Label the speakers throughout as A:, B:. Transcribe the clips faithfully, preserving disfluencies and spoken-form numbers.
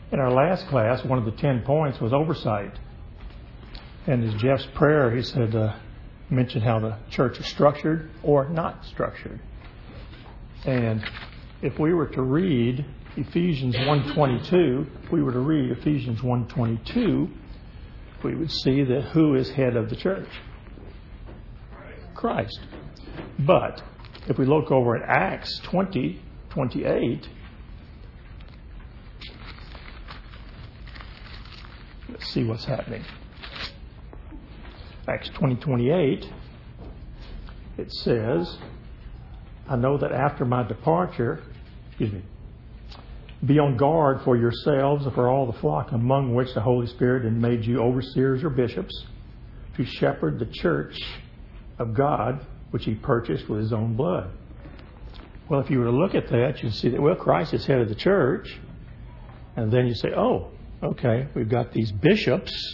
A: In our last class, one of the ten points was oversight. And as Jeff's prayer, he said, uh, mentioned how the church is structured or not structured. And if we were to read Ephesians one twenty-two, if we were to read Ephesians one twenty-two, we would see that who is head of the church? Christ. But if we look over at Acts twenty twenty-eight, let's see what's happening. Acts twenty twenty-eight, it says, I know that after my departure, excuse me, be on guard for yourselves and for all the flock among which the Holy Spirit had made you overseers or bishops to shepherd the church of God, which He purchased with His own blood. Well, if you were to look at that, you'd see that, well, Christ is head of the church. And then you say, oh, okay, we've got these bishops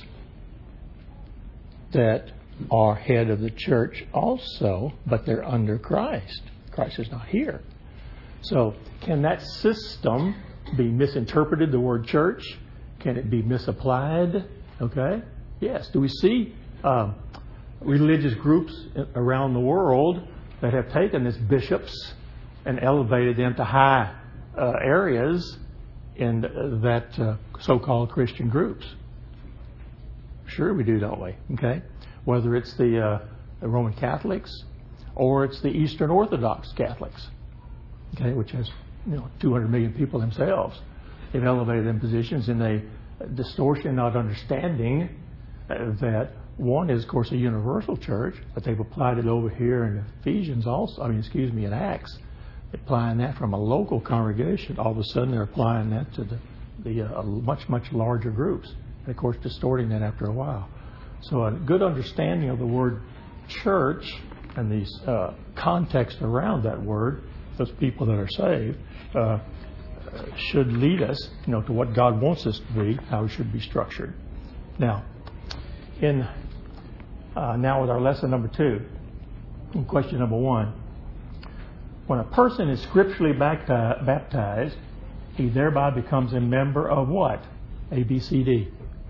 A: that are head of the church also, but they're under Christ. Christ is not here. So can that system be misinterpreted, the word church? Can it be misapplied? Okay. Yes. Do we see um, religious groups around the world that have taken these bishops and elevated them to high uh, areas in that uh, so-called Christian groups? Sure we do, don't we? Okay. Whether it's the, uh, the Roman Catholics or it's the Eastern Orthodox Catholics, okay, which has, you know, two hundred million people themselves. They've elevated them positions in a distortion, not understanding uh, that one is, of course, a universal church, but they've applied it over here in Ephesians also, I mean, excuse me, in Acts, applying that from a local congregation. All of a sudden they're applying that to the, the uh, much, much larger groups. And, of course, distorting that after a while. So a good understanding of the word church and the uh, context around that word, those people that are saved, uh, should lead us, you know, to what God wants us to be, how it should be structured. Now, in uh, now with our lesson number two, in question number one, when a person is scripturally bapti- baptized, he thereby becomes a member of what? A, B, C, D.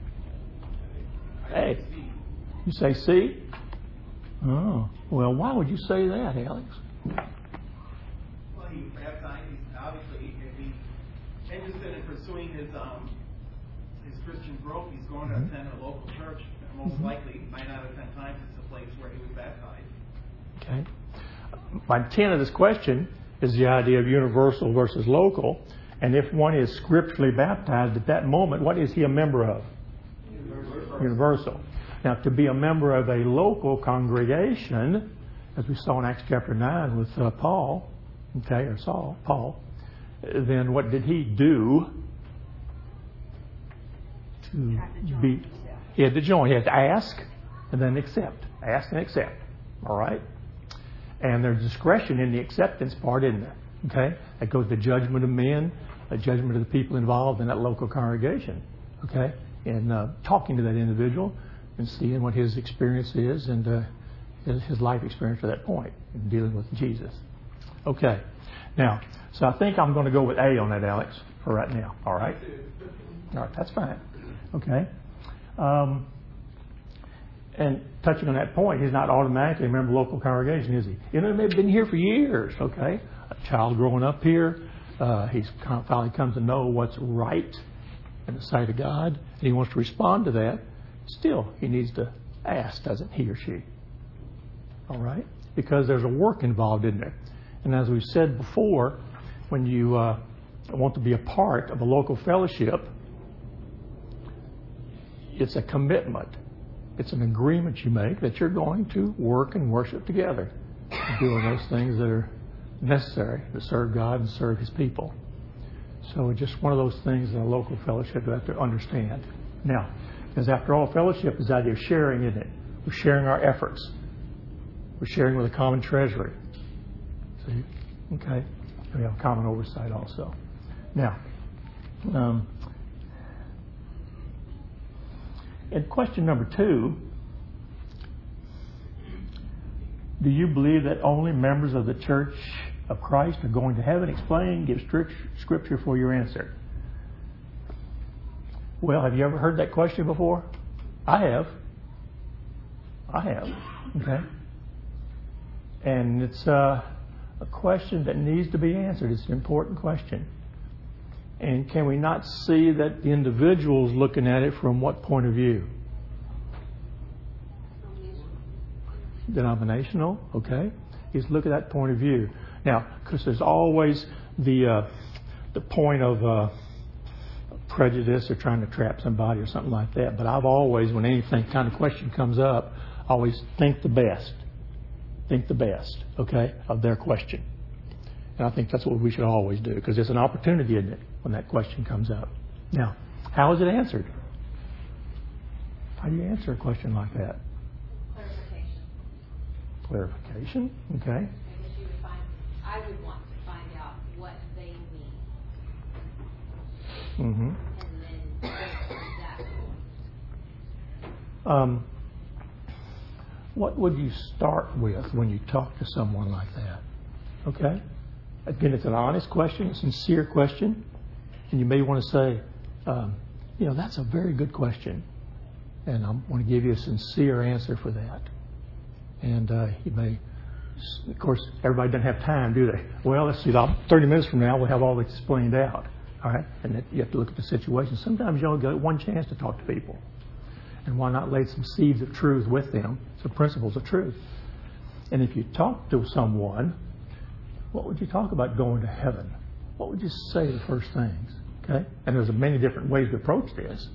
A: A. You say C? Oh, well, why would you say that, Alex?
B: Well, he's baptized. He's obviously, if he's interested in pursuing his um, his Christian growth, he's going to
A: Mm-hmm.
B: attend a local church. And most
A: Mm-hmm.
B: likely, nine out of ten times, it's the place where he was baptized.
A: Okay. My intent of this question is the idea of universal versus local. And if one is scripturally baptized at that moment, what is he a member of?
B: Universal.
A: Universal. Now, to be a member of a local congregation, as we saw in Acts chapter nine with uh, Paul, okay, or Saul, Paul, then what did he do to be? He had to join. He had to ask and then accept. Ask and accept. All right? And there's discretion in the acceptance part, isn't there? Okay? That goes to judgment of men, the judgment of the people involved in that local congregation. Okay? And uh, talking to that individual and seeing what his experience is and uh, his, his life experience to that point in dealing with Jesus. Okay. Now, so I think I'm going to go with A on that, Alex, for right now. All right? All right, that's fine. Okay. Um, and touching on that point, he's not automatically a member of the local congregation, is he? You know, he may have been here for years, okay? A child growing up here, uh, he's finally comes to know what's right in the sight of God, and he wants to respond to that. Still, he needs to ask, doesn't he or she? All right? Because there's a work involved in there. And as we've said before, when you uh, want to be a part of a local fellowship, it's a commitment. It's an agreement you make that you're going to work and worship together, doing those things that are necessary to serve God and serve His people. So it's just one of those things in a local fellowship you have to understand. Now, because after all, fellowship is the idea of sharing, isn't it? We're sharing our efforts. We're sharing with a common treasury. See? Okay? We have common oversight also. Now, um, in question number two, do you believe that only members of the Church of Christ are going to heaven? Explain, give scripture for your answer. Well, have you ever heard that question before? I have. I have. Okay. And it's uh, a question that needs to be answered. It's an important question. And can we not see that the individual is looking at it from what point of view? Denominational, okay. He's looking at that point of view. Now, because there's always the uh, the point of uh, prejudice or trying to trap somebody or something like that. But I've always, when anything kind of question comes up, always think the best. Think the best, okay, of their question. And I think that's what we should always do, because it's an opportunity, isn't it, when that question comes up. Now, how is it answered? How do you answer a question like that?
C: Clarification.
A: Clarification, okay.
C: I guess you would find, I would want to find out what they mean.
A: Mm-hmm.
C: And then that.
A: Um, what would you start with when you talk to someone like that? Okay? Again, it's an honest question, a sincere question. And you may want to say, um, you know, that's a very good question. And I want to give you a sincere answer for that. And uh, you may, of course, everybody doesn't have time, do they? Well, let's see, about thirty minutes from now, we'll have all this explained out. All right? And that you have to look at the situation. Sometimes you only get one chance to talk to people. And why not lay some seeds of truth with them, some principles of truth? And if you talk to someone, what would you talk about going to heaven? What would you say the first things? Okay? And there's many different ways to approach this.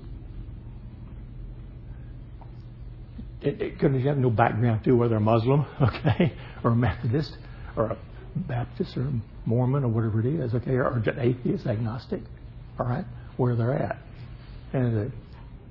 A: It, it couldn't have no background to whether a Muslim, okay, or a Methodist, or a Baptist, or a Mormon, or whatever it is, okay, or, or an atheist, agnostic, all right, where they're at. And uh,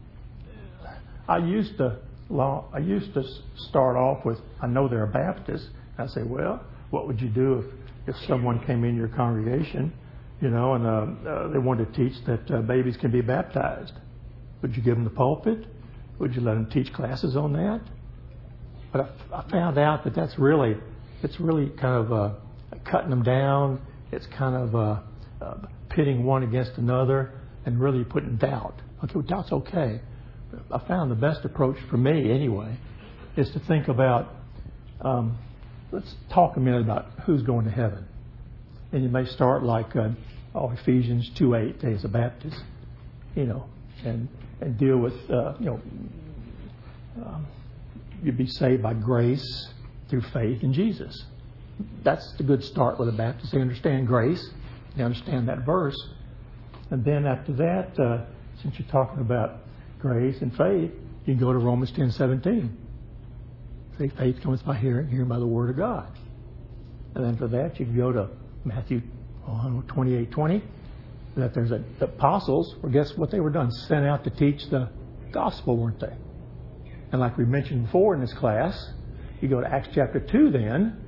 A: I used to, I used to start off with, I know they're a Baptist. I say, well, what would you do if, if someone came in your congregation, you know, and uh, uh, they wanted to teach that uh, babies can be baptized? Would you give them the pulpit? Would you let them teach classes on that? But I, I found out that that's really, it's really kind of uh, cutting them down. It's kind of uh, uh, pitting one against another and really putting doubt. Okay, well, doubt's okay. I found the best approach for me, anyway, is to think about, um, let's talk a minute about who's going to heaven. And you may start like uh, oh, Ephesians two eight, as a Baptist, you know, and and deal with, uh, you know, um, you'd be saved by grace through faith in Jesus. That's the good start with a Baptist. They understand grace. They understand that verse. And then after that, uh, since you're talking about grace and faith, you can go to Romans ten seventeen. See, faith comes by hearing, hearing by the Word of God. And then for that, you can go to Matthew twenty-eight twenty. That there's a, the apostles, well, guess what they were done? Sent out to teach the gospel, weren't they? And like we mentioned before in this class, you go to Acts chapter two then.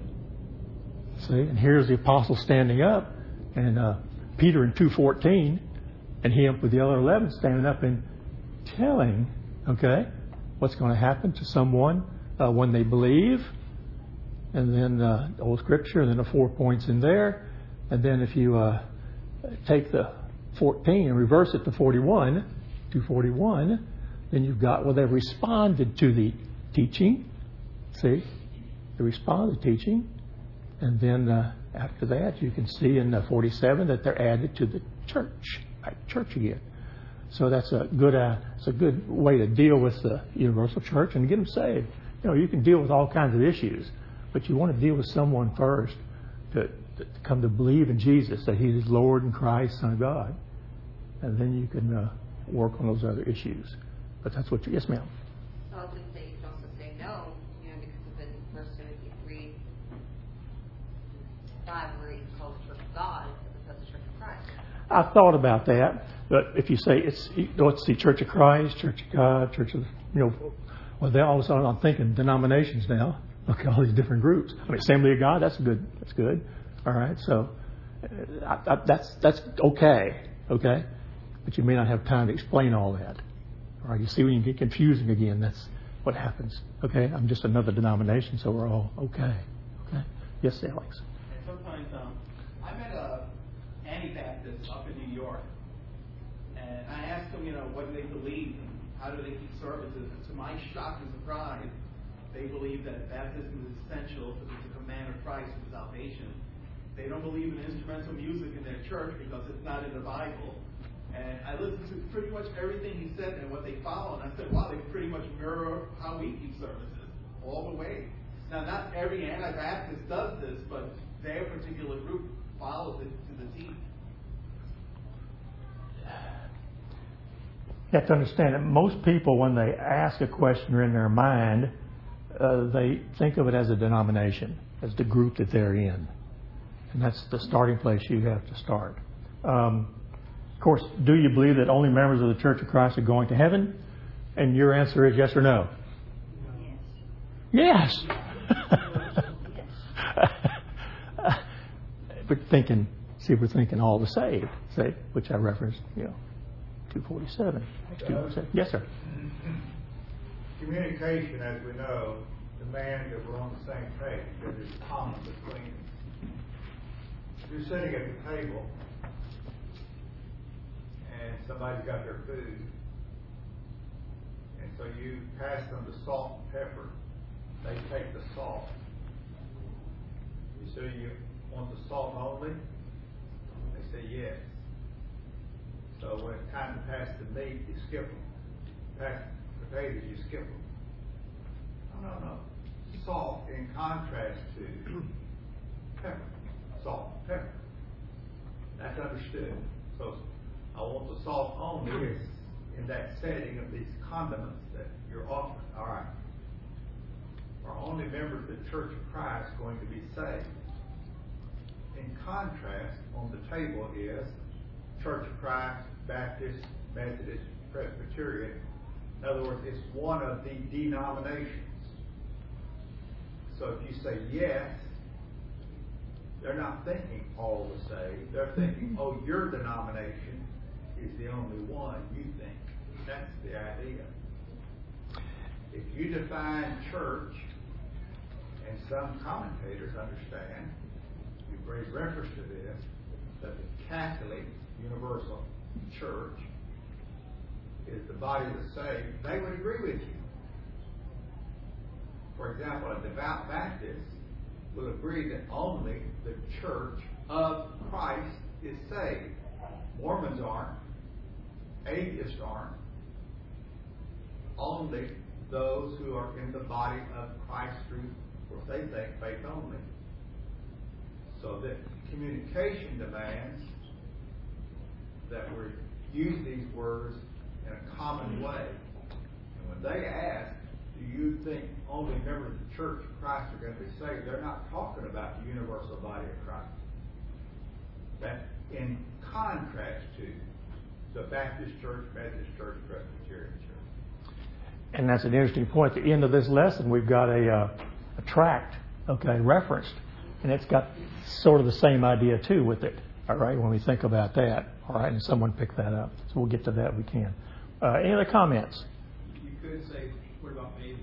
A: See, and here's the apostle standing up, and uh, Peter in two fourteen, and him with the other eleven standing up and telling, okay, what's going to happen to someone uh, when they believe. And then uh, the old scripture, and then the four points in there. And then if you uh, take the fourteen and reverse it to forty-one, to forty-one, then you've got, well, they've responded to the teaching. See? They responded to the teaching. And then uh, after that, you can see in uh, forty-seven that they're added to the church, right? Church again. So that's a good, uh, it's a good way to deal with the universal church and get them saved. You know, you can deal with all kinds of issues, but you want to deal with someone first to, to come to believe in Jesus, that He is Lord and Christ, Son of God, and then you can uh, work on those other issues. But that's what you, yes, ma'am.
D: So I was going to say you can also say no, you know, because of in First Timothy three five, where He calls the Church of God as the Church of Christ.
A: I thought about that, but if you say it's what's the Church of Christ, Church of God, Church of, you know, well, then all of a sudden I'm thinking denominations now. Okay, all these different groups. I mean, Assembly of God, that's good. That's good. All right, so I, I, that's that's okay, okay, but you may not have time to explain all that. All right, you see when you get confusing again, that's what happens. Okay, I'm just another denomination, so we're all okay. Okay, yes, Alex.
B: And sometimes um, I met a Anabaptist up in New York, and I asked them, you know, what do they believe and how do they keep services, and to my shock and surprise, they believe that baptism is essential because it's a command of Christ for salvation. They don't believe in instrumental music in their church because it's not in the Bible. And I listened to pretty much everything he said and what they follow, and I said, wow, they pretty much mirror how we keep services all the way. Now, not every Anabaptist does this, but their particular group follows it to the T.
A: You have to understand that most people, when they ask a question in their mind, uh, they think of it as a denomination, as the group that they're in. And that's the starting place you have to start. Um, of course, do you believe that only members of the Church of Christ are going to heaven? And your answer is yes or no? Yes. We're thinking, see, we're thinking all the saved, say, which I referenced, you know, two forty-seven. Yes, sir.
E: Communication, as we know, demands that we're on the same page, that is common between us. If you're sitting at the table and somebody's got their food, and so you pass them the salt and pepper, they take the salt. You say, you want the salt only? They say yes. So when it's time to pass the meat, you skip them. Pass the potatoes, you skip them. No, no, no. Salt in contrast to pepper. Salt and pepper. That's understood. So I want the salt only is in that setting of these condiments that you're offering. All right. Are only members of the Church of Christ going to be saved? In contrast, on the table is Church of Christ, Baptist, Methodist, Presbyterian. In other words, it's one of the denominations. So if you say yes, they're not thinking all the saved. They're thinking, oh, your denomination is the only one you think. That's the idea. If you define church, and some commentators understand, you've raised reference to this, that the Catholic Universal Church is the body of the saved, they would agree with you. For example, a devout Baptist will agree that only the Church of Christ is saved. Mormons aren't. Atheists aren't. Only those who are in the body of Christ through, what they think, faith only. So that communication demands that we use these words in a common way. And when they ask, do you think only members of the Church of Christ are going to be saved? They're not talking about the universal body of Christ. That in contrast to the Baptist Church, Methodist Church, Presbyterian Church.
A: And that's an interesting point. At the end of this lesson, we've got a, uh, a tract, okay, referenced. And it's got sort of the same idea, too, with it. All right, when we think about that. All right, and someone picked that up. So we'll get to that. We can. Uh, any other comments?
F: You could say, what about babies?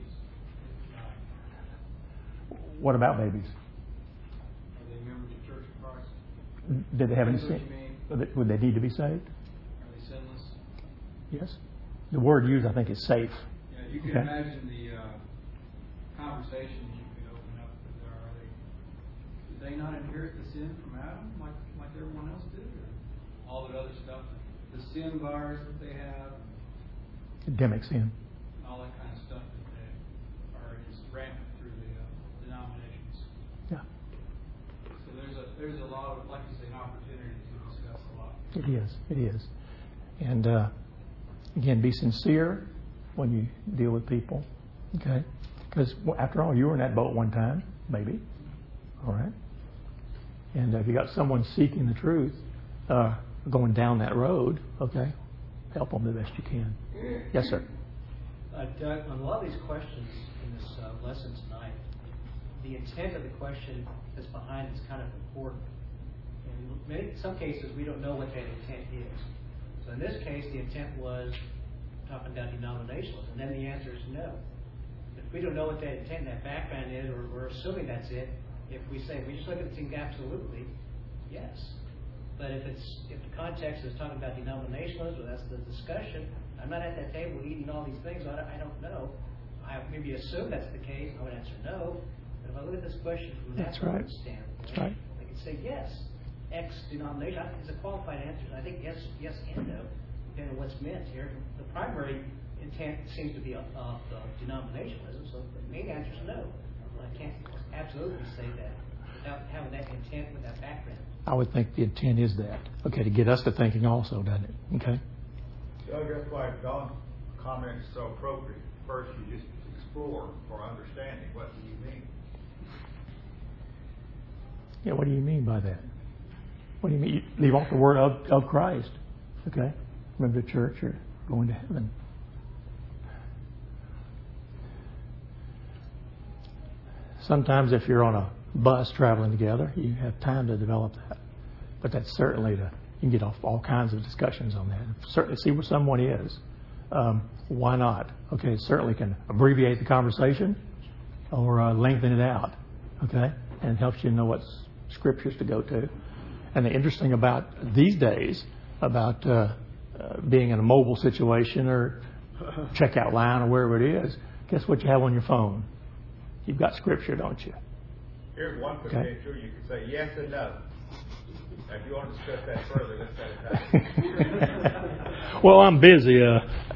A: What about babies?
F: Are they members of the Church of Christ?
A: Did they have any
F: That's what
A: sin?
F: you mean.
A: Would they, would they need to be saved?
F: Are they sinless?
A: Yes. The word used, I think, is safe.
F: Yeah, you can
A: Okay.
F: imagine the uh, conversations you could open up with there. Are they, did they not inherit the sin from Adam like like everyone else did? Or all that other stuff, the sin virus that they have,
A: Endemic sin.
F: all that kind of stuff that they are just rampant through the uh, denominations.
A: Yeah.
F: So there's a there's a lot of, like you say, an opportunity to discuss a lot.
A: It is. It is. And uh, again, be sincere when you deal with people. Okay? Because well, after all, you were in that boat one time, maybe. All right? And uh, if you got someone seeking the truth, uh, going down that road, okay, help them the best you can. Yes, sir.
G: Uh, Doug, on a lot of these questions in this uh, lesson tonight, the intent of the question that's behind is kind of important. In many, some cases, we don't know what that intent is. So in this case, the intent was talking about denominationalism, and then the answer is no. If we don't know what that intent, that background is, or we're assuming that's it, if we say we just look at things absolutely, yes. But if it's, if the context is talking about denominationalism, that's the discussion. I'm not at that table eating all these things, so I don't, I don't know. I maybe assume that's the case, I would answer no. But if I look at this question from that
A: That's right.
G: standpoint,
A: That's right.
G: I can say yes, X denomination. I think it's a qualified answer. I think yes, yes and no, depending on what's meant here. The primary intent seems to be of, of uh, denominationalism, so the main answer is no. I can't absolutely say that without having that intent with that background.
A: I would think the intent is that. Okay, to get us to thinking also, doesn't it? Okay.
E: So that's why Don's comment is so appropriate. First, you just explore for understanding. What do you mean?
A: Yeah, what do you mean by that? What do you mean? You leave off the word of, of Christ. Okay? Remember the church or going to heaven. Sometimes if you're on a bus traveling together, you have time to develop that. But that's certainly to, you can get off all kinds of discussions on that. Certainly see where someone is. Um, why not? Okay, it certainly can abbreviate the conversation or uh, lengthen it out. Okay? And it helps you know what scriptures to go to. And the interesting about these days, about uh, uh, being in a mobile situation or checkout line or wherever it is, guess what you have on your phone? You've got scripture, don't you?
E: Here's one
A: Okay.
E: potential. You could say yes and no. Now, if you want to discuss that further, let's have a time.
A: Well, I'm busy. Uh,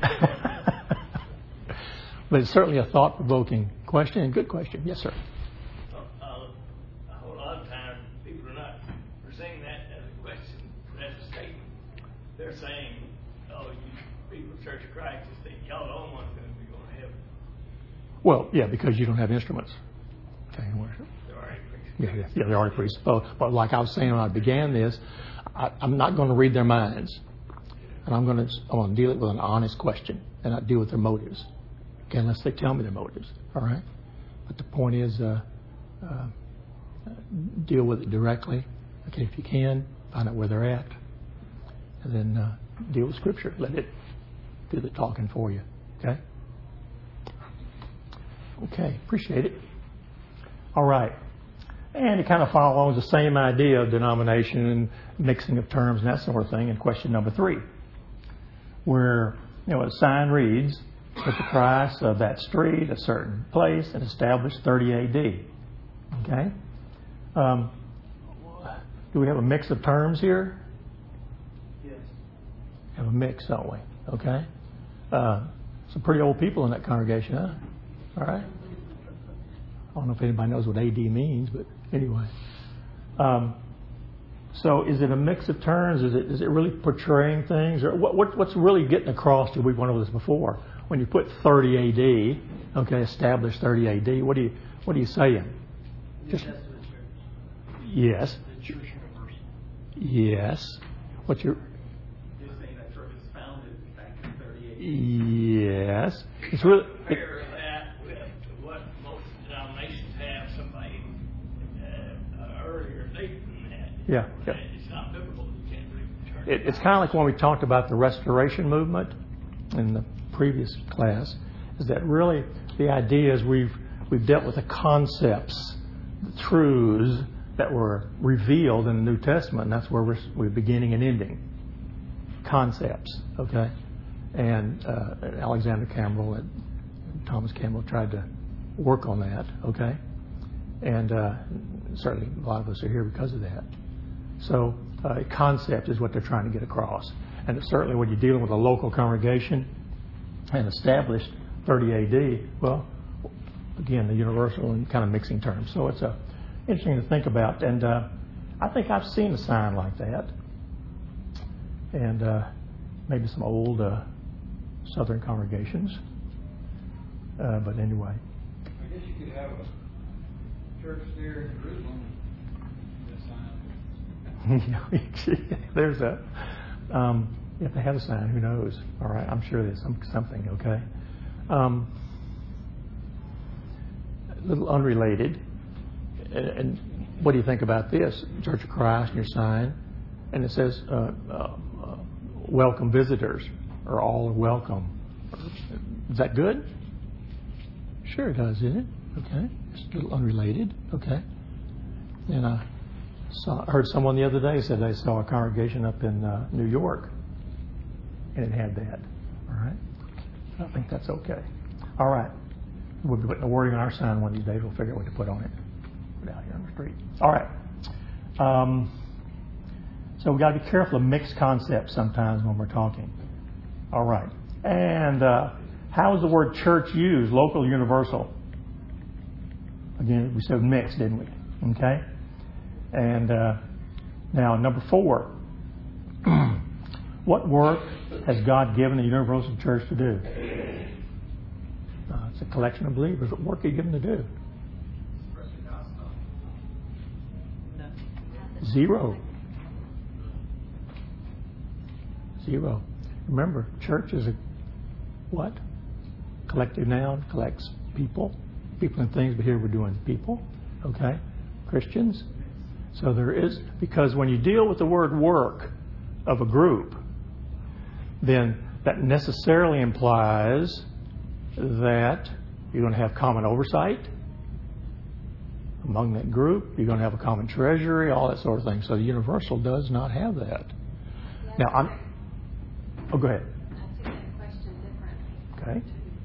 A: but it's certainly a thought-provoking question and good question. Yes, sir.
H: Uh, a whole lot of times people are not saying that as a question, as a statement. They're saying, oh, you people of Church of Christ just think y'all the only ones going to be going to heaven.
A: Well, yeah, because you don't have instruments. Okay, worship.
H: They're already preaching.
A: Yeah, yeah, yeah, they're already priests. But, but like I was saying when I began this, I, I'm not going to read their minds. And I'm going to I'm going to deal it with an honest question and not deal with their motives. Okay, unless they tell me their motives. All right? But the point is, uh, uh, deal with it directly. Okay, if you can, find out where they're at. And then uh, deal with Scripture. Let it do the talking for you. Okay? Okay, appreciate it. All right. And it kind of follows the same idea of denomination and mixing of terms and that sort of thing in question number three, where, you know, a sign reads, "Put the price of that street, a certain place, and established thirty A D" Okay? Um, do we have a mix of terms here?
F: Yes.
A: Have a mix, don't we? Okay? Uh, some pretty old people in that congregation, huh? All right? I don't know if anybody knows what A D means, but anyway. Um, so is it a mix of terms? Is it is it really portraying things? Or what, what what's really getting across to, we've went over this before, when you put thirty A D, okay, established thirty A D, what do you what are you saying?
G: New
A: Just,
G: Testament church.
A: yes.
G: The church universal.
A: Yes. What's your...
B: You're saying that church was founded back in thirty-eight.
A: Yes. It's really... It,
H: Compare that with what most denominations have, somebody uh, uh, earlier date than that.
A: Yeah, yeah.
H: It's not biblical. You can't believe the church.
A: It, it's kind of like when we talked about the Restoration movement in the previous class, is that really the idea is we've we've dealt with the concepts, the truths that were revealed in the New Testament, and that's where we're, we're beginning and ending. Concepts, okay? And uh, Alexander Campbell and Thomas Campbell tried to work on that, okay? And uh, certainly a lot of us are here because of that. So uh, concept is what they're trying to get across. And it's certainly when you're dealing with a local congregation and established thirty A D, well, again, the universal and kind of mixing terms. So it's uh, interesting to think about. And uh, I think I've seen a sign like that. And uh, maybe some old uh, Southern congregations. Uh, but anyway.
F: I guess you could have a church there in Jerusalem that sign.
A: There's a, um, if they have a sign, who knows? All right, I'm sure there's some, something, okay? Um, a little unrelated. And, and what do you think about this? Church of Christ, your sign, and it says, uh, uh, uh, welcome visitors, or all are welcome. Is that good? Sure it does, isn't it? Okay. It's a little unrelated, okay? And uh, So I heard someone the other day said they saw a congregation up in uh, New York, and it had that. All right? I think that's okay. All right. We'll be putting a wording on our sign one of these days. We'll figure out what to put on it. Put it out here on the street. All right. Um, so we've got to be careful of mixed concepts sometimes when we're talking. All right. And uh, how is the word church used? Local, universal? Again, we said mixed, didn't we? Okay. And uh, now, number four. What work has God given the universal church to do? Uh, it's a collection of believers. What work are you given to do? Zero. Zero. Remember, church is a what? Collective noun, collects people. People and things, but here we're doing people. Okay? Christians. So there is, because when you deal with the word work of a group, then that necessarily implies that you're going to have common oversight among that group. You're going to have a common treasury, all that sort of thing. So the universal does not have that.
C: Yeah,
A: Now, I'm... Oh, go ahead.
C: I took that question differently.
A: Okay.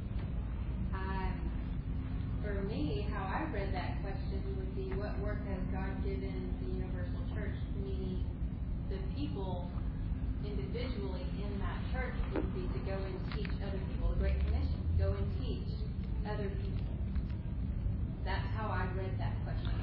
C: Um, for me, how I read that question would be, what work has God given the universal church? Meaning the people individually in that church would be to go and teach other people. The Great Commission, go and teach other people. That's how I read that question.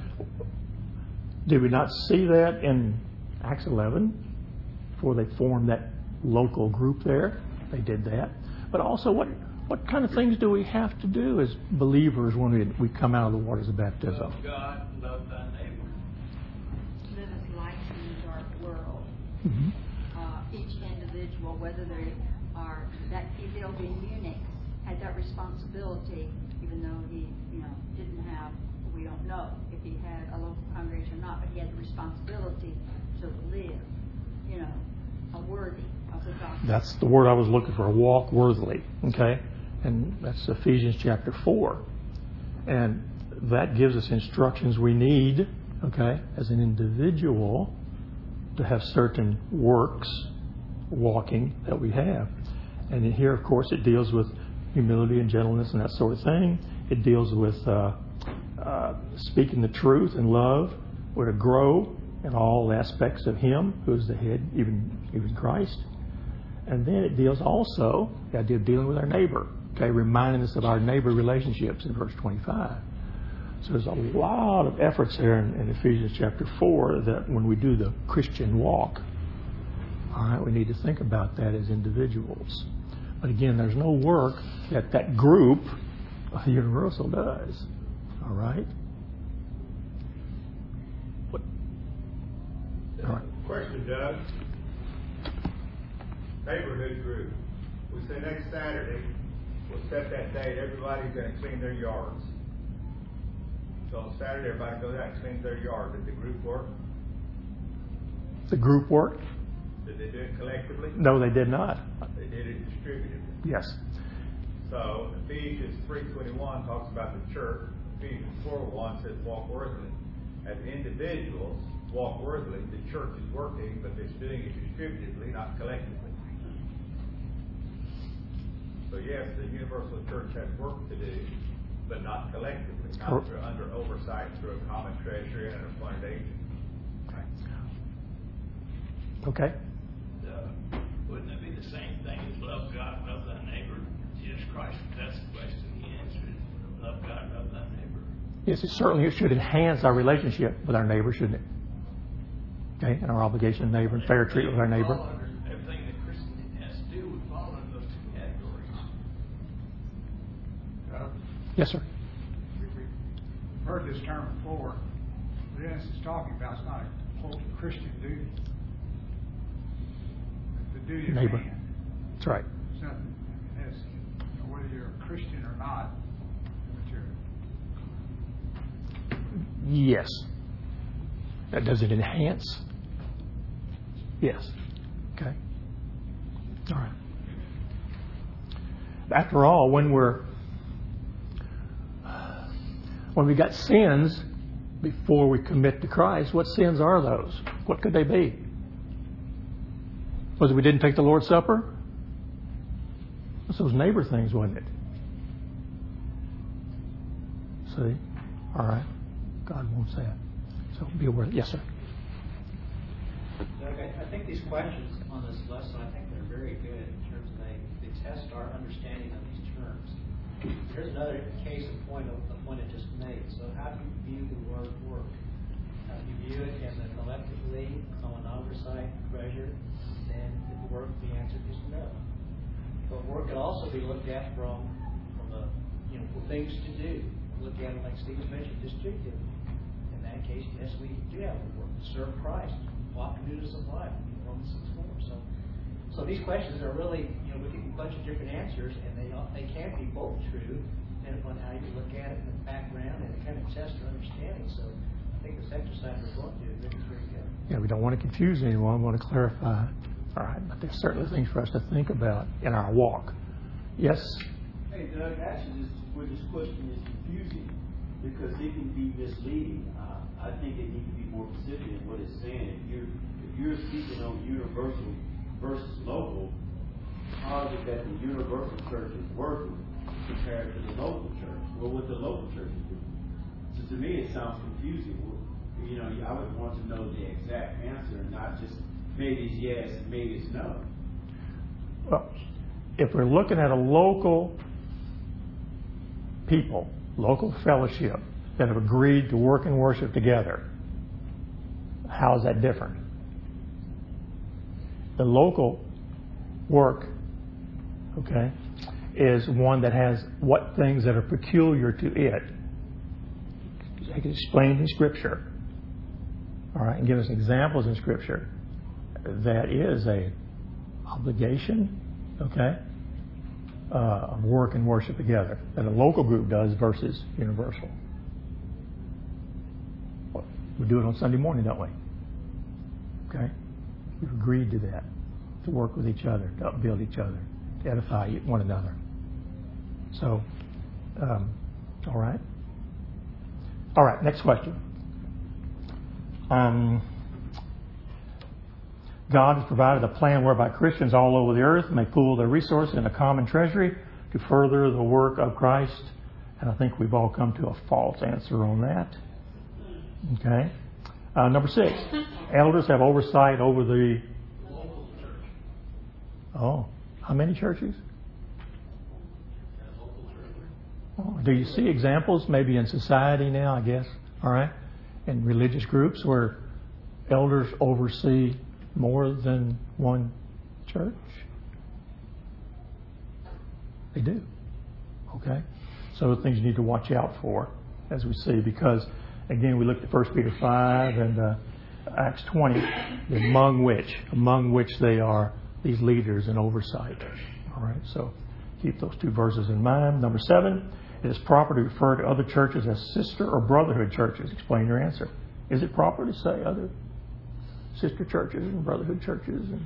A: Did we not see that in Acts eleven, before they formed that local group there? They did that. But also, what what kind of things do we have to do as believers when we, we come out of the waters of baptism?
H: Love God, love thy neighbor.
I: Live as lights in the dark world.
A: Mm-hmm.
I: Uh, each individual, whether they are that Ethiopian eunuch, had that responsibility, even though he, you know, didn't have. We don't know if he had a local congregation or not, but he had the responsibility to live, you know, a worthy of the gospel.
A: That's the word I was looking for, walk worthily. Okay? And that's Ephesians chapter four. And that gives us instructions we need, okay, as an individual to have certain works walking that we have. And in here, of course, it deals with humility and gentleness and that sort of thing. It deals with uh, uh, speaking the truth in love. We're to grow in all aspects of Him, who is the head, even even Christ. And then it deals also the idea of dealing with our neighbor. Okay, reminding us of our neighbor relationships in verse twenty-five. So there's a lot of efforts there in, in Ephesians chapter four that when we do the Christian walk, all right, we need to think about that as individuals. But again, there's no work that that group of the universal does. All right? What? All right.
E: Question, Doug. Neighborhood group. We say next Saturday, we'll set that date, everybody's going to clean their yards. So on Saturday, everybody goes out and cleans their yard. Did the group work?
A: The group work?
E: Did they do it collectively?
A: No, they did not.
E: They did it distributively.
A: Yes.
E: So Ephesians three twenty-one talks about the church. Ephesians four one says walk worthily. As individuals walk worthily, the church is working, but they're doing it distributively, not collectively. So yes, the universal church has work to do, but not collectively, not through, under oversight through a common treasury and an appointed agent.
A: Okay.
H: Uh, wouldn't it be the same thing as love God, love thy neighbor? Jesus Christ, that's the question he answered. Love God, love thy neighbor.
A: Yes, it certainly it should enhance our relationship with our neighbor, shouldn't it? Okay, and our obligation to neighbor and fair treatment with our neighbor.
H: Everything that Christian has to do would fall into those two categories.
J: Uh,
A: Yes, sir.
J: We've heard this term before. What Dennis is talking about is not a whole Christian duty. It's the duty of
A: Neighbor.
J: man.
A: That's right.
J: It's nothing. I mean, it's, you know, whether you're a Christian or not, immaterial.
A: Yes. That does it enhance? Yes. Okay. All right. After all, when we're when we got sins before we commit to Christ, what sins are those? What could they be? Was it we didn't take the Lord's Supper? It's those neighbor things, wasn't it? See? All right. God wants that. So be aware. Yes, sir.
G: Doug, I, I think these questions on this lesson, I think they're very good in terms of they, they test our understanding of these terms. Here's another case in point of the point I just made. So how do you view the word work? How do you view it as a collectively, common oversight, treasure? Then the work, the answer is no. But work can also be looked at from from a you know for things to do. Look at it like Stephen mentioned, distributive. In that case, yes, we do have to work to serve Christ. Walk in newness of life. Romans six four. So, so these questions are really you know we get a bunch of different answers, and they they can be both true, depending upon how you look at it in the background, and it kind of tests your understanding. So, I think this exercise we're going to do is very good.
A: Yeah, we don't want to confuse anyone. We want to clarify. All right, but there's certainly things for us to think about in our walk. Yes?
K: Hey, Doug, actually, this, where this question is confusing because it can be misleading. Uh, I think it needs to be more specific in what it's saying. If you're, if you're speaking on universal versus local, how is it that the universal church is working compared to the local church? Well, what the local church is doing. So to me, it sounds confusing. You know, I would want to know the exact answer and not just maybe it's yes, maybe it's no.
A: Well, if we're looking at a local people, local fellowship that have agreed to work and worship together, how is that different? The local work, okay, is one that has what things that are peculiar to it. I can explain in Scripture, all right, and give us examples in Scripture. That is a obligation, okay, uh, of work and worship together that a local group does versus universal. We do it on Sunday morning, don't we? Okay, we've agreed to that, to work with each other, to upbuild each other, to edify one another. So, um, all right, all right. Next question. Um. God has provided a plan whereby Christians all over the earth may pool their resources in a common treasury to further the work of Christ. And I think we've all come to a false answer on that. Okay. Uh, number six, elders have oversight over the local church. Oh, how many churches? Oh, do you see examples maybe in society now, I guess, all right, in religious groups where elders oversee more than one church? They do. Okay? So things you need to watch out for as we see, because again we looked at First Peter five and uh, Acts twenty, among which among which they are these leaders in oversight. All right, so keep those two verses in mind. Number seven, it is proper to refer to other churches as sister or brotherhood churches. Explain your answer. Is it proper to say other sister churches and brotherhood churches? And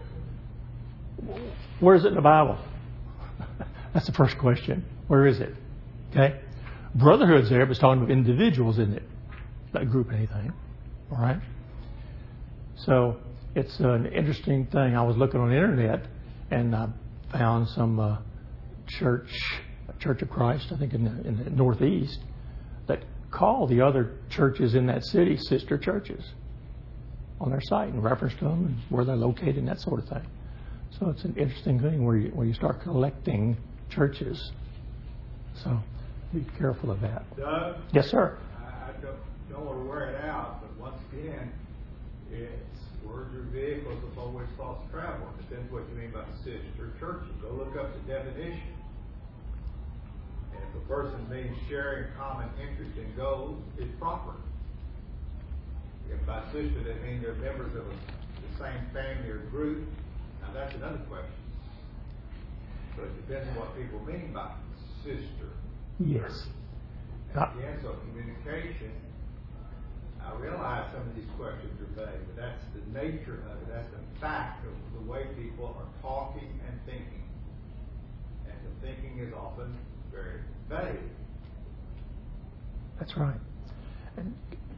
A: where is it in the Bible? That's the first question. Where is it? Okay. Brotherhood's there, but it's talking about individuals, isn't it? Not a group or anything. All right. So it's an interesting thing. I was looking on the internet and I found some uh, church, Church of Christ, I think in the, in the Northeast, that call the other churches in that city sister churches on their site and reference to them and where they're located and that sort of thing. So it's an interesting thing where you, where you start collecting churches. So be careful of that.
E: Doug?
A: Yes, sir.
E: I, I don't, don't want to wear it out, but once again, it's words or vehicles upon which thoughts travel. It depends what you mean by sister churches. Go look up the definition. And if a person means sharing common interest and goals, it's proper. If by sister they mean they're members of a, the same family or group, now that's another question. So it depends on what people mean by sister.
A: Yes.
E: And again, so communication, I realize some of these questions are vague, but that's the nature of it. That's the fact of the way people are talking and thinking. And the thinking is often very vague.
A: That's right. And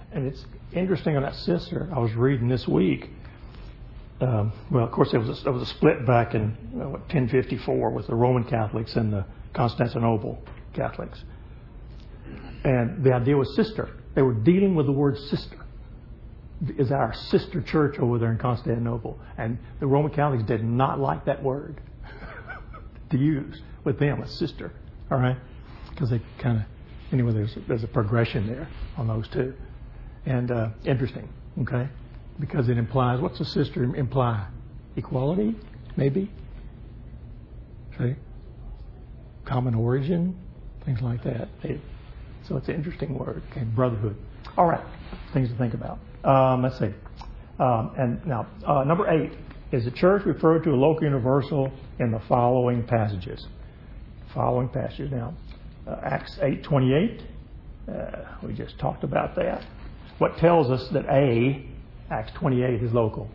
A: And it's interesting on that sister. I was reading this week. Um, well, of course, there was a, there was a split back in uh, what, ten fifty-four with the Roman Catholics and the Constantinople Catholics. And the idea was sister. They were dealing with the word sister. Is our sister church over there in Constantinople. And the Roman Catholics did not like that word to use with them, a sister. All right? Because they kind of, anyway, there's, there's a progression there on those two. And uh, interesting, okay? Because it implies, what's a sister imply? Equality, maybe? See? Common origin, things like that. They, so it's an interesting word, okay? Brotherhood. All right, things to think about. Um, let's see. Um, and now, uh, number eight, is the church referred to a local universal in the following passages? Following passages. Now, uh, Acts eight twenty-eight, uh, we just talked about that. What tells us that A, Acts twenty-eight, is local?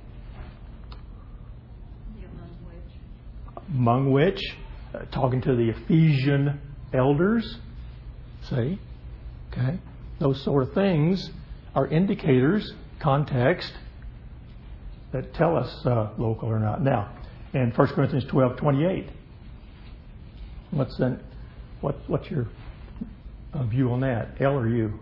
A: Among which, uh, talking to the Ephesian elders, see, okay, those sort of things are indicators, context, that tell us uh, local or not. Now, in First Corinthians twelve twenty-eight, what's then, what, what's your uh, view on that? L or U?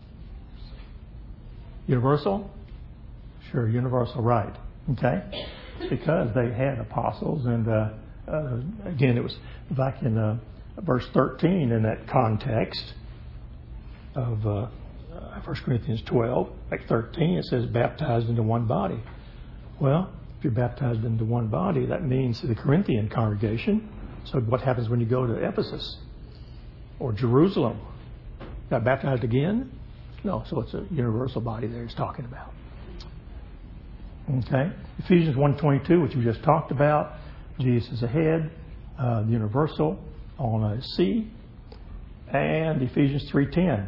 A: Universal? Sure, universal, right. Okay? Because they had apostles, and uh, uh, again, it was back in uh, verse thirteen in that context of uh, First Corinthians twelve, like thirteen, it says baptized into one body. Well, if you're baptized into one body, that means the Corinthian congregation. So what happens when you go to Ephesus or Jerusalem? Got baptized again? No, so it's a universal body there he's talking about. Okay. Ephesians one twenty-two, which we just talked about. Jesus is ahead, uh, the universal on a C. And Ephesians three ten.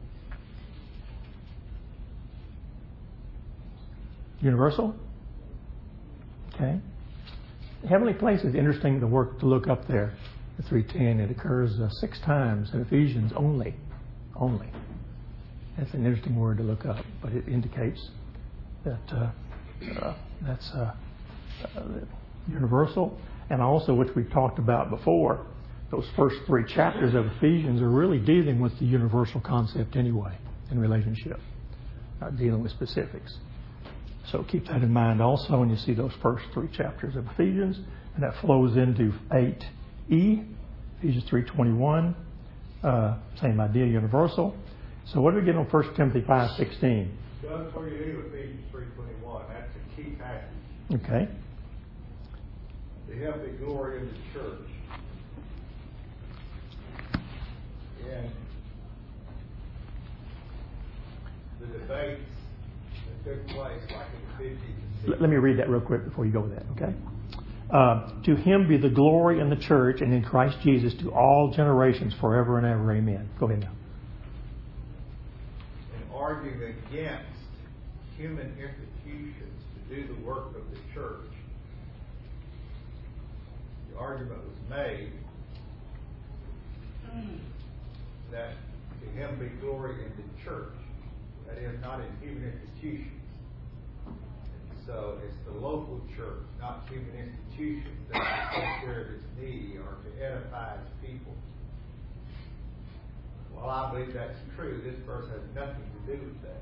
A: Universal? Okay. Heavenly place is interesting to work to look up there. The three ten, it occurs uh, six times in Ephesians only. Only. That's an interesting word to look up, but it indicates that uh, uh, that's uh, uh, universal. And also, which we've talked about before, those first three chapters of Ephesians are really dealing with the universal concept anyway in relationship, not dealing with specifics. So keep that in mind also when you see those first three chapters of Ephesians, and that flows into eight E, Ephesians three twenty-one, uh, same idea, universal. So what do we get on First Timothy five sixteen?
E: Just for you, Ephesians three twenty-one, that's a key passage.
A: Okay.
E: To him be glory in the church. And the debates that took place like in fifty.
A: Let me read that real quick before you go with that, okay? Uh, to him be the glory in the church and in Christ Jesus to all generations forever and ever. Amen. Go ahead now.
E: And arguing against human institutions to do the work of the church, the argument was made that to him be glory in the church, that is, not in human institutions. So it's the local church, not human institutions, that takes care of its need or to edify its people. Well, I believe that's true. This verse has nothing to do with that.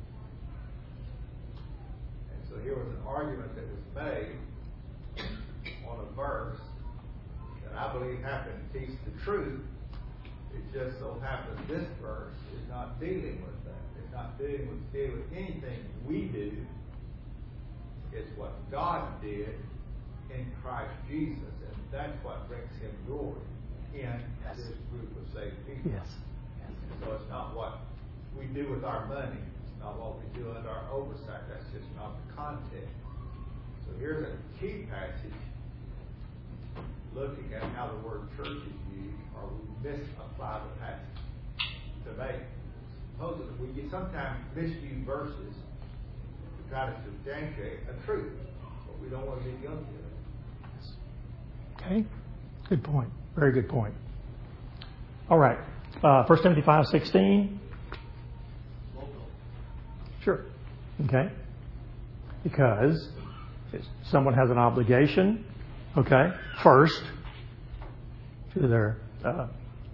E: And so here was an argument that was made on a verse that I believe happened to teach the truth. It just so happens this verse is not dealing with that. It's not dealing with, dealing with anything we do. It's what God did in Christ Jesus, and that's what brings him glory in yes. this group of saved people.
A: Yes. yes.
E: So it's not what we do with our money. It's not what we do under our oversight. That's just not the context. So here's a key passage looking at how the word church is used, or we misapply the passage to make. Supposedly, we can sometimes misuse verses to try to substantiate a truth, but we don't want to be guilty of it.
A: Okay, good point. Very good point. All right, uh, First Timothy five sixteen. Sure. Okay? Because if someone has an obligation, okay, first to their uh,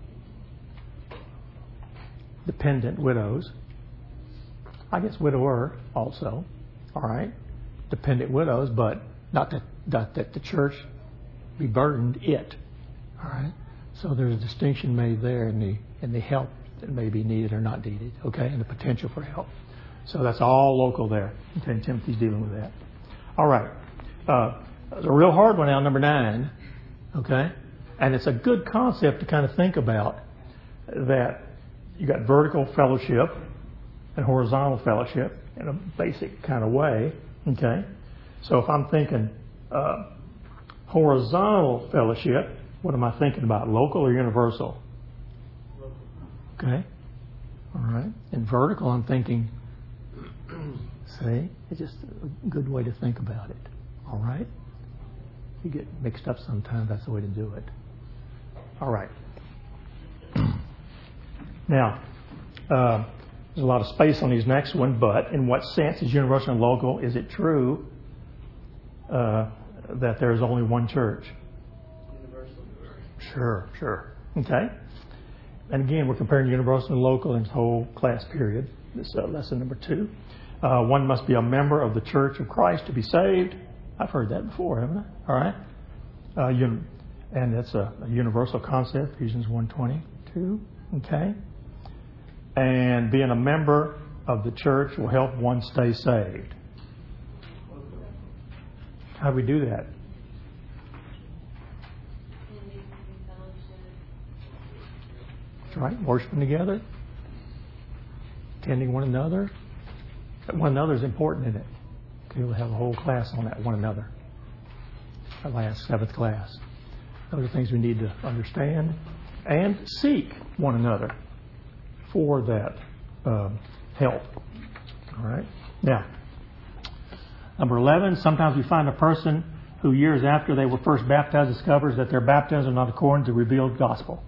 A: dependent widows, I guess widower also, all right, dependent widows, but not that, not that the church be burdened it, all right. So there's a distinction made there in the in the help that may be needed or not needed, okay, and the potential for help. So that's all local there. Okay, and Timothy's dealing with that. All right, uh, there's a real hard one now, number nine, okay, and it's a good concept to kind of think about that you got vertical fellowship and horizontal fellowship in a basic kind of way, okay. So if I'm thinking uh, horizontal fellowship, what am I thinking about, local or universal? Okay. All right. And vertical, I'm thinking, see, it's just a good way to think about it. All right. You get mixed up sometimes. That's the way to do it. All right. Now, uh, there's a lot of space on these next one, but in what sense is universal and local? Is it true uh, that there's only one church?
K: Universal.
A: Sure, sure. Okay. And again, we're comparing universal and local in this whole class period. This is uh, lesson number two. Uh, one must be a member of the Church of Christ to be saved. I've heard that before, haven't I? All right. Uh, un- and it's a, a universal concept, Ephesians one twenty-two. Okay. And being a member of the church will help one stay saved. How do we do that? That's right. Worshiping together. Attending one another. That one another is important, isn't it? Okay, we'll have a whole class on that one another. Our last seventh class. Those are things we need to understand and seek one another for that uh, help. All right. Now, number eleven, sometimes we find a person who years after they were first baptized discovers that their baptism is not according to the revealed gospel.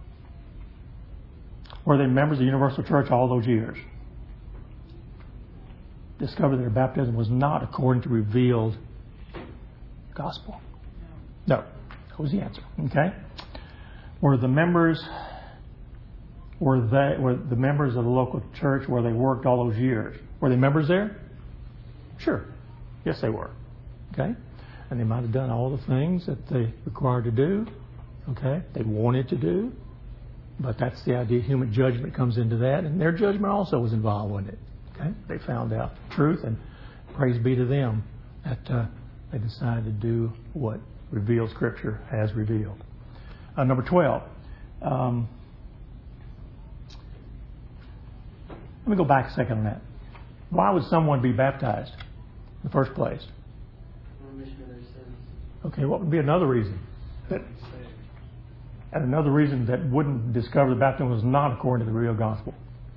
A: Were they members of the universal church all those years? Discovered that their baptism was not according to revealed gospel. No. That was the answer. Okay. Were the members Were they were the members of the local church where they worked all those years? Were they members there? Sure. Yes, they were. Okay? And they might have done all the things that they required to do. Okay? They wanted to do. But that's the idea. Human judgment comes into that. And their judgment also was involved, wasn't it? Okay? They found out truth, and praise be to them that uh, they decided to do what revealed Scripture has revealed. Uh, number twelve. Um, Let me go back a second on that. Why would someone be baptized in the first place?
K: Remission of their sins.
A: Okay, what would be another reason? That, and another reason that wouldn't discover the baptism was not according to the real gospel.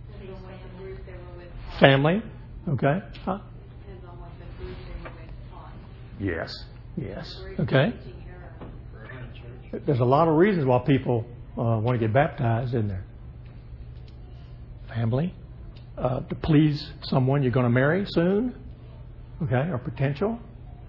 A: Family. Okay. Huh?
C: Depends on what the group they were with taught.
A: Yes. Yes. Okay. There's a lot of reasons why people uh, want to get baptized, isn't there? Family. Uh, to please someone you're going to marry soon, okay, or potential.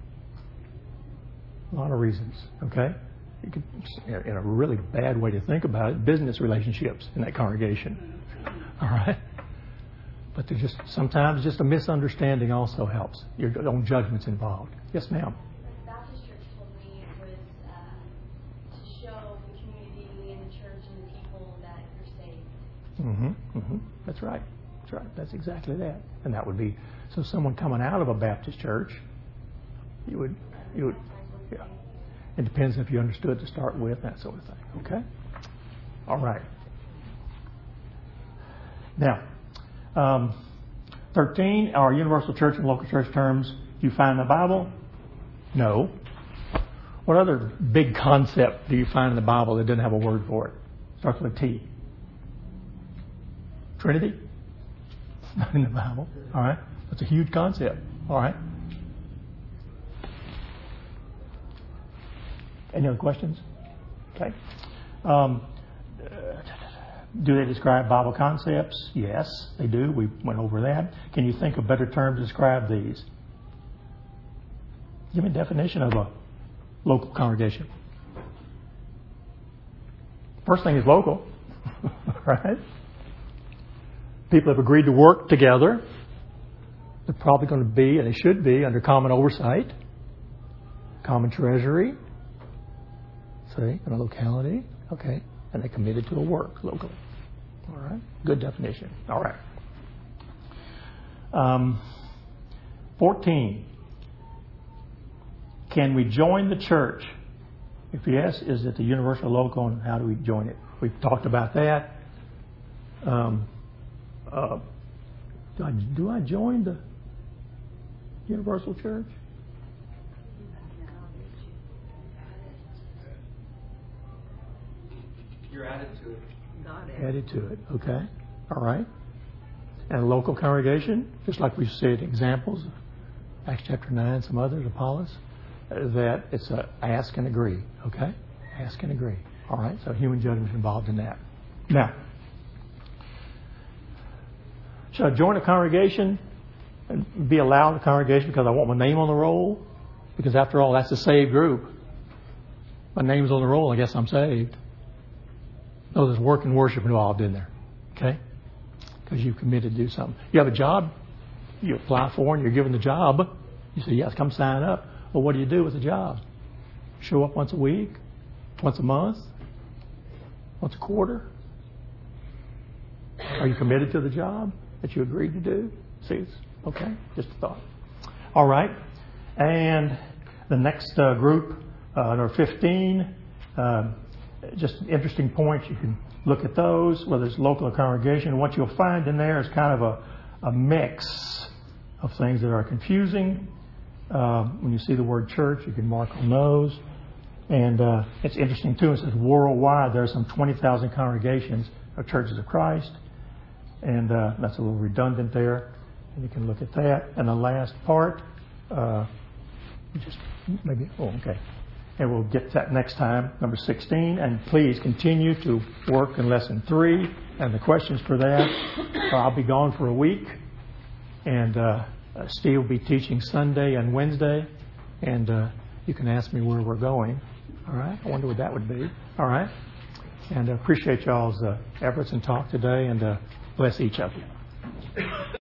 A: A lot of reasons, okay. You could, in a really bad way to think about it, business relationships in that congregation, all right. But there's just sometimes just a misunderstanding also helps. Your own judgment's involved. Yes, ma'am.
L: The Baptist Church told me it was uh, to show the community and the church and the people that you're saved.
A: Mm-hmm. Mm-hmm. That's right. That's right. That's exactly that. And that would be, so someone coming out of a Baptist church, you would, you would, yeah. It depends if you understood to start with, that sort of thing. Okay? All right. Now, um, thirteen, are universal church and local church terms you find in the Bible? No. What other big concept do you find in the Bible that didn't have a word for it? Starts with a T. Trinity? It's not in the Bible. All right. That's a huge concept. All right. Any other questions? Okay. Um, Do they describe Bible concepts? Yes, they do. We went over that. Can you think of better terms to describe these? Give me a definition of a local congregation. First thing is local, right? People have agreed to work together. They're probably going to be, and they should be, under common oversight, common treasury, see, in a locality, okay, and they're committed to a work locally. All right, good definition. All right. Um, fourteen. Can we join the church? If yes, is it the universal local, and how do we join it? We've talked about that. Um, uh, do, I, do I join the universal church?
F: You're added to it.
A: Added to it, okay. All right. And a local congregation, just like we've said examples, Acts chapter nine, some others, Apollos, that it's a ask and agree, okay? Ask and agree. All right, so human judgment is involved in that. Now, should I join a congregation and be allowed in the congregation because I want my name on the roll? Because after all, that's a saved group. My name's on the roll, I guess I'm saved. No, there's work and worship involved in there, okay? Because you've committed to do something. You have a job, you apply for and you're given the job. You say, yes, come sign up. Well, what do you do with the job? Show up once a week? Once a month? Once a quarter? Are you committed to the job that you agreed to do? See, it's okay, just a thought. All right. And the next uh, group, uh, number fifteen, uh, just interesting points. You can look at those, whether it's local or congregation. What you'll find in there is kind of a, a mix of things that are confusing. Uh, when you see the word church, you can mark on those. And uh, it's interesting, too. It says worldwide there are some twenty thousand congregations of churches of Christ. And uh, that's a little redundant there. And you can look at that. And the last part, uh, just maybe, oh, okay. And we'll get to that next time, number sixteen. And please continue to work in lesson three and the questions for that. I'll be gone for a week. And uh, Steve will be teaching Sunday and Wednesday. And uh, you can ask me where we're going. All right? I wonder what that would be. All right? And I uh, appreciate y'all's uh, efforts and talk today. And uh, bless each of you.